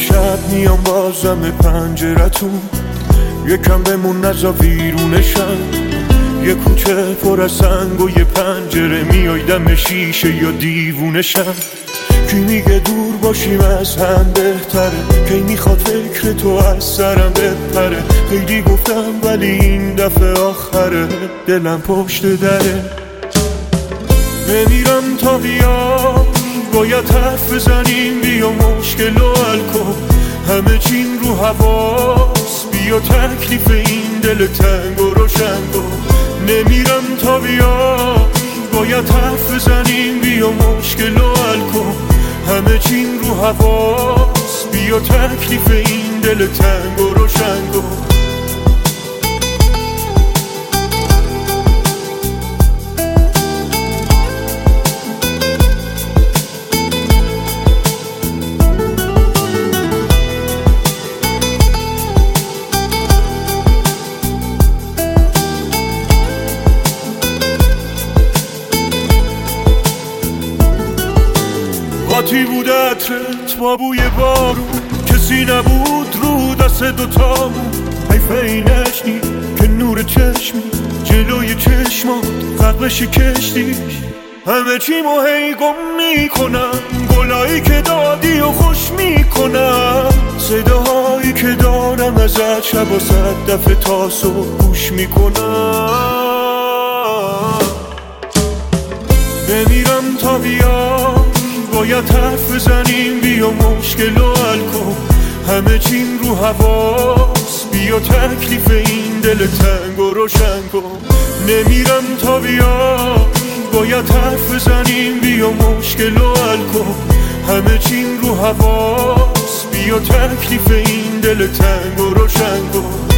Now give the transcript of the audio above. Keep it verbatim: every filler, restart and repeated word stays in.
شب میام بازم پنجرتون، یکم بمون نزا ویرونشم. یه کوچه پر از سنگ و یه پنجره، میای دم شیشه یا دیوونشم. کی میگه دور باشیم از هم بهتره، کی میخواد فکر تو از سرم بپره. خیلی گفتم ولی این دفعه آخره، دلم پشت دره. نمیرم تا بیام، باید حرف بزنیم، بیا مشکل و حل کن. همه چیم رو حواس، بیا تکلیف این دل تنگ و روشن کن. نمیرم تا بیام، باید حرف بزنیم، بیا مشکل و حل کن. همه چیم رو حواس، بیا تکلیف این دل تنگ و روشن کن. قاطی بود عطرت با بوی بارون، کسی نبود رو دست دوتامون. حیف اینش نی که نور چشمی جلوی چشمات غرق بشه کشتیش. همه چیمو هی گم میکنم، گلایی که دادی و خوش میکنم. صداهایی که دارم ازت شب و صد دفعه تا صبح گوش میکنم. نمیرم تا بیام، باید حرف بزنیم، بیا مشکل و حل کن. همه چیم رو حواس، بیا تکلیف این دل تنگ و روشن کن. نمیرم تا بیام، باید حرف بزنیم، بیا مشکل و حل کن. همه چیم رو حواس، بیا تکلیف این دل تنگ و روشن کن.